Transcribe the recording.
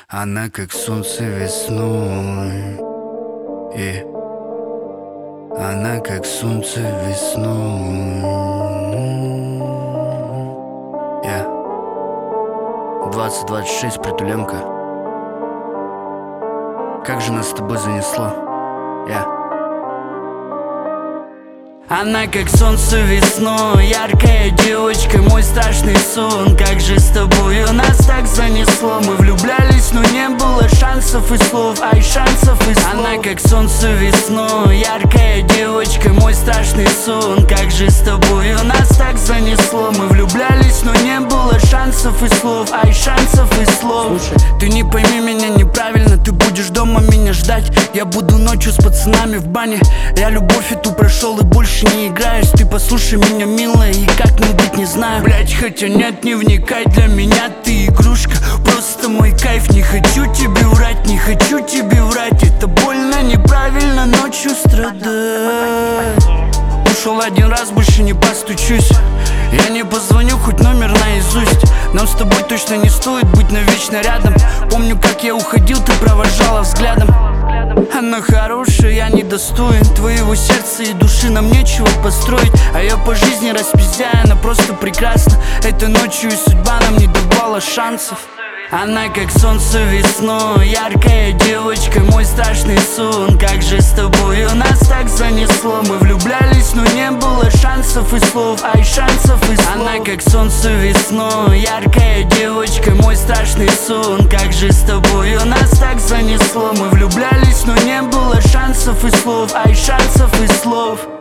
Она как солнце весной, она как солнце весной. 20-26, Притуленко. Как же нас с тобой занесло? Она как солнце весной, яркая девочка, мой страшный сон. Как же с тобою нас так занесло? Мы влюблялись, но не было шансов и слов, ай, шансов и слов. Она как солнце весной, яркая девочка, мой страшный сон. Как же с тобою нас так занесло? Мы влюблялись, но не было шансов и слов, ай, шансов и слов. Слушай, ты не пойми меня неправильно, ты будешь дома меня ждать. Я буду ночью с пацанами в бане. Я любовь эту прошел и больше не играешь. Ты послушай меня, милая, и как не быть, не знаю. Блять, хотя нет, не вникай, для меня ты игрушка, просто мой кайф. Не хочу тебе врать, не хочу тебе врать. Это больно, неправильно, ночью страдать. Ушел один раз, больше не постучусь. Я не позвоню, хоть номер наизусть. Нам с тобой точно не стоит быть навечно рядом. Помню, как я уходил, ты провожала взглядом. Она хорошая, я недостоин твоего сердца и души, нам нечего построить. А я по жизни распиздяю, она просто прекрасна. Этой ночью и судьба нам не давала шансов. Она как солнце весной, яркая девочка, мой страшный сон. Как же с тобою нас так занесло? Мы влюблялись, но не было шансов и слов, ай, шансов и слов. Она как солнце весной, яркая девочка, мой страшный сон. Как же с тобою нас так занесло? Мы влюблялись, но не было шансов и слов, ай, шансов и слов.